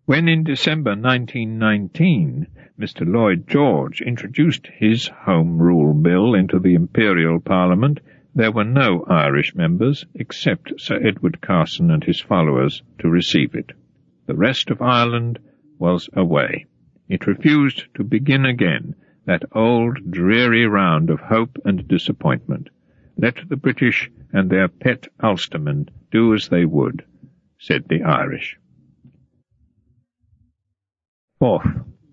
When in December 1919 Mr. Lloyd George introduced his Home Rule Bill into the Imperial Parliament, there were no Irish members except Sir Edward Carson and his followers to receive it. The rest of Ireland was away. It refused to begin again that old dreary round of hope and disappointment. Let the British and their pet Ulstermen do as they would, said the Irish. Fourth,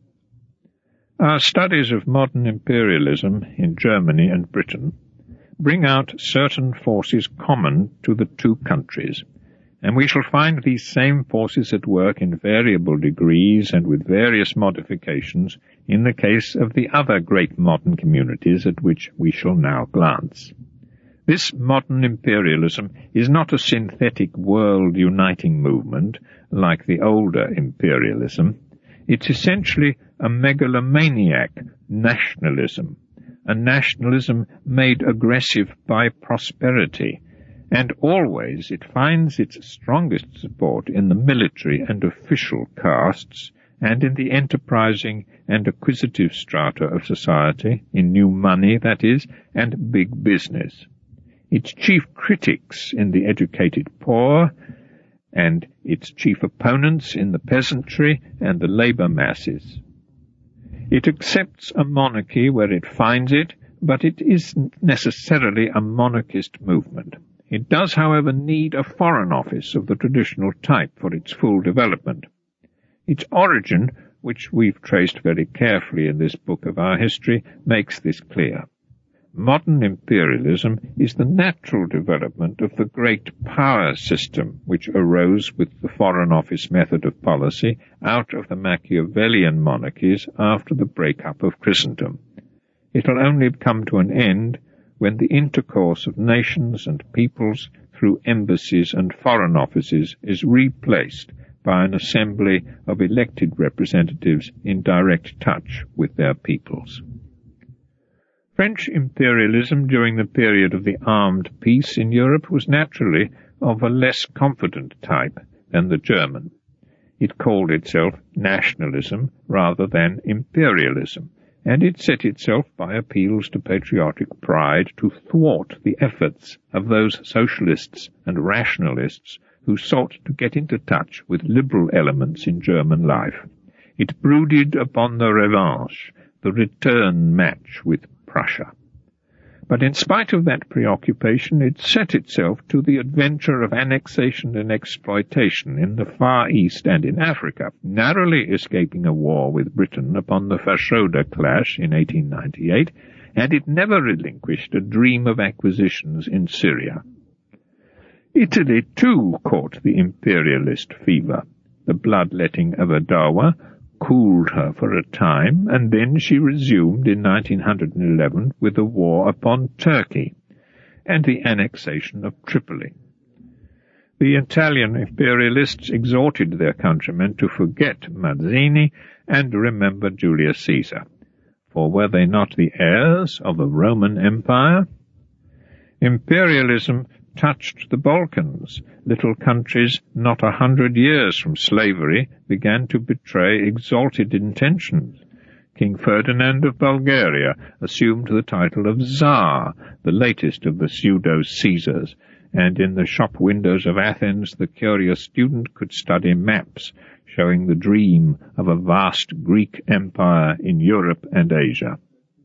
our studies of modern imperialism in Germany and Britain bring out certain forces common to the two countries, and we shall find these same forces at work in variable degrees and with various modifications in the case of the other great modern communities at which we shall now glance. This modern imperialism is not a synthetic world-uniting movement like the older imperialism. It's essentially a megalomaniac nationalism, a nationalism made aggressive by prosperity, and always it finds its strongest support in the military and official castes, and in the enterprising and acquisitive strata of society, in new money, that is, and big business. Its chief critics in the educated poor, and its chief opponents in the peasantry and the labour masses. It accepts a monarchy where it finds it, but it isn't necessarily a monarchist movement. It does, however, need a foreign office of the traditional type for its full development. Its origin, which we've traced very carefully in this book of our history, makes this clear. Modern imperialism is the natural development of the great power system which arose with the Foreign Office method of policy out of the Machiavellian monarchies after the break-up of Christendom. It'll only come to an end when the intercourse of nations and peoples through embassies and foreign offices is replaced by an assembly of elected representatives in direct touch with their peoples. French imperialism during the period of the armed peace in Europe was naturally of a less confident type than the German. It called itself nationalism rather than imperialism, and it set itself by appeals to patriotic pride to thwart the efforts of those socialists and rationalists who sought to get into touch with liberal elements in German life. It brooded upon the revanche, the return match with Prussia. But in spite of that preoccupation, it set itself to the adventure of annexation and exploitation in the Far East and in Africa, narrowly escaping a war with Britain upon the Fashoda clash in 1898, and it never relinquished a dream of acquisitions in Syria. Italy, too, caught the imperialist fever. The bloodletting of Adowa cooled her for a time, and then she resumed in 1911 with a war upon Turkey and the annexation of Tripoli. The Italian imperialists exhorted their countrymen to forget Mazzini and remember Julius Caesar, for were they not the heirs of the Roman Empire? Imperialism touched the Balkans. Little countries not 100 years from slavery began to betray exalted intentions. King Ferdinand of Bulgaria assumed the title of Tsar, the latest of the pseudo-Caesars, and in the shop windows of Athens the curious student could study maps showing the dream of a vast Greek empire in Europe and Asia.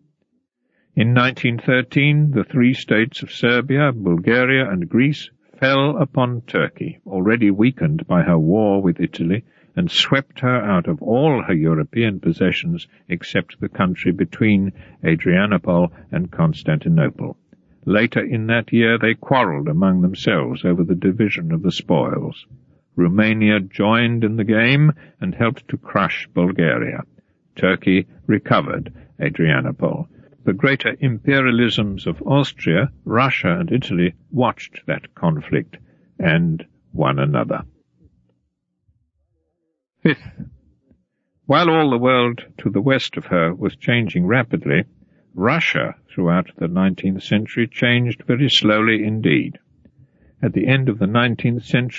In 1913, the three states of Serbia, Bulgaria, and Greece fell upon Turkey, already weakened by her war with Italy, and swept her out of all her European possessions except the country between Adrianople and Constantinople. Later in that year they quarrelled among themselves over the division of the spoils. Romania joined in the game and helped to crush Bulgaria. Turkey recovered Adrianople. The greater imperialisms of Austria, Russia, and Italy watched that conflict and one another. Fifth, while all the world to the west of her was changing rapidly, Russia throughout the 19th century changed very slowly indeed. At the end of the 19th century,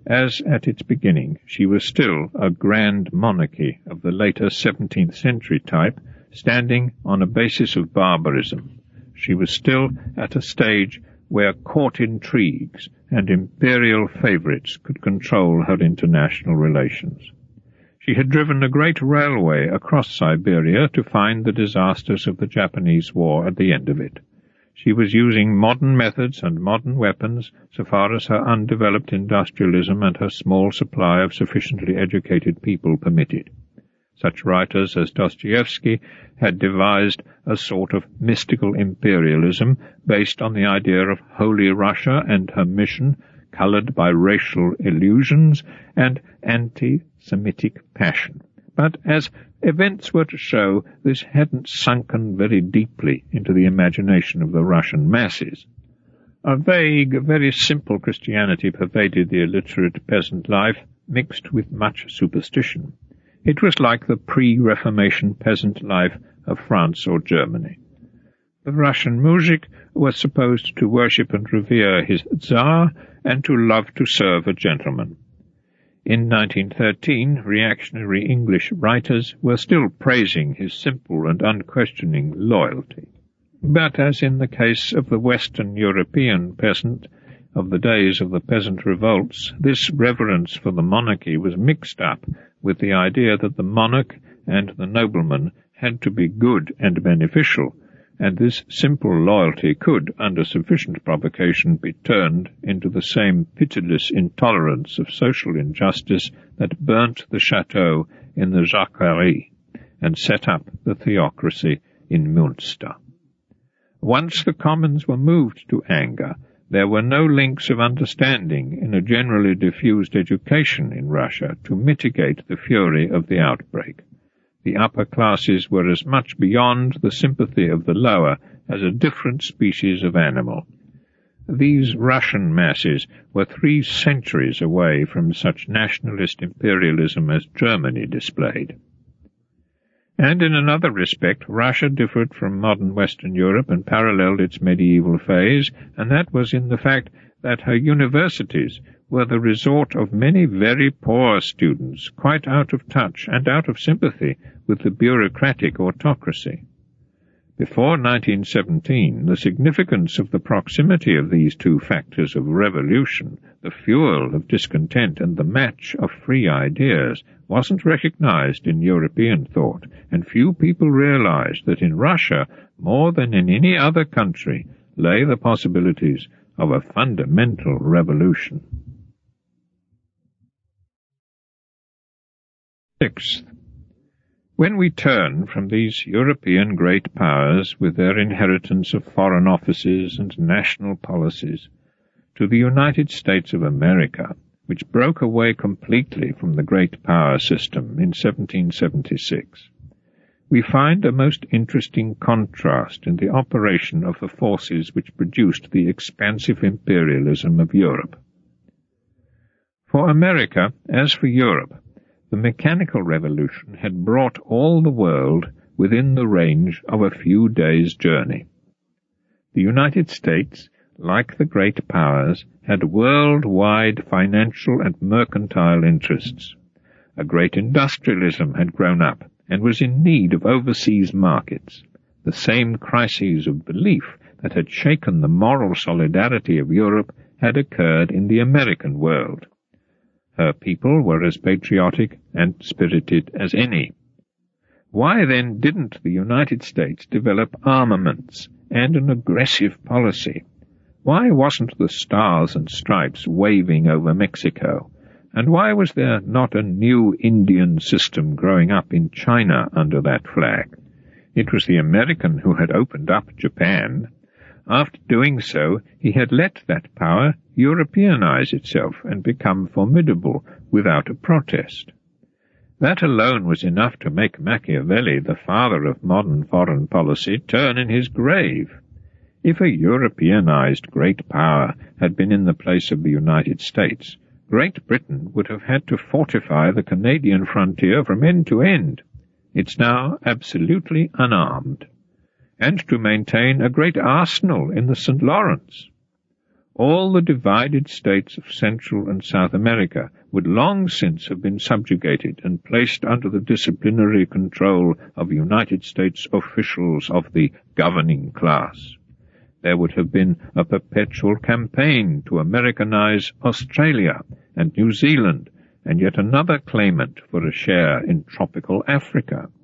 As at its beginning, she was still a grand monarchy of the later 17th century type, standing on a basis of barbarism. She was still at a stage where court intrigues and imperial favourites could control her international relations. She had driven a great railway across Siberia to find the disasters of the Japanese War at the end of it. She was using modern methods and modern weapons so far as her undeveloped industrialism and her small supply of sufficiently educated people permitted. Such writers as Dostoevsky had devised a sort of mystical imperialism based on the idea of Holy Russia and her mission, coloured by racial illusions and anti-Semitic passion. But as events were to show, this hadn't sunken very deeply into the imagination of the Russian masses. A vague, very simple Christianity pervaded the illiterate peasant life, mixed with much superstition. It was like the pre-Reformation peasant life of France or Germany. The Russian muzhik was supposed to worship and revere his Tsar and to love to serve a gentleman. In 1913, reactionary English writers were still praising his simple and unquestioning loyalty. But as in the case of the Western European peasant of the days of the peasant revolts, this reverence for the monarchy was mixed up with the idea that the monarch and the nobleman had to be good and beneficial, and this simple loyalty could, under sufficient provocation, be turned into the same pitiless intolerance of social injustice that burnt the chateau in the Jacquerie and set up the theocracy in Münster. Once the commons were moved to anger, there were no links of understanding in a generally diffused education in Russia to mitigate the fury of the outbreak. The upper classes were as much beyond the sympathy of the lower as a different species of animal. These Russian masses were 3 centuries away from such nationalist imperialism as Germany displayed. And in another respect, Russia differed from modern Western Europe and paralleled its medieval phase, and that was in the fact that her universities were the resort of many very poor students, quite out of touch and out of sympathy with the bureaucratic autocracy. Before 1917, the significance of the proximity of these 2 factors of revolution, the fuel of discontent and the match of free ideas, wasn't recognized in European thought, and few people realized that in Russia, more than in any other country, lay the possibilities of a fundamental revolution. Sixth, when we turn from these European great powers with their inheritance of foreign offices and national policies to the United States of America, which broke away completely from the great power system in 1776, we find a most interesting contrast in the operation of the forces which produced the expansive imperialism of Europe. For America, as for Europe, the mechanical revolution had brought all the world within the range of a few days' journey. The United States, like the great powers, had worldwide financial and mercantile interests. A great industrialism had grown up and was in need of overseas markets. The same crises of belief that had shaken the moral solidarity of Europe had occurred in the American world. Her people were as patriotic and spirited as any. Why then didn't the United States develop armaments and an aggressive policy? Why wasn't the stars and stripes waving over Mexico? And why was there not a new Indian system growing up in China under that flag? It was the American who had opened up Japan. After doing so, he had let that power Europeanize itself and become formidable without a protest. That alone was enough to make Machiavelli, the father of modern foreign policy, turn in his grave. If a Europeanized great power had been in the place of the United States, Great Britain would have had to fortify the Canadian frontier from end to end. It's now absolutely unarmed, and to maintain a great arsenal in the St. Lawrence. all the divided states of Central and South America would long since have been subjugated and placed under the disciplinary control of United States officials of the governing class. There would have been a perpetual campaign to Americanize Australia and New Zealand, and yet another claimant for a share in tropical Africa.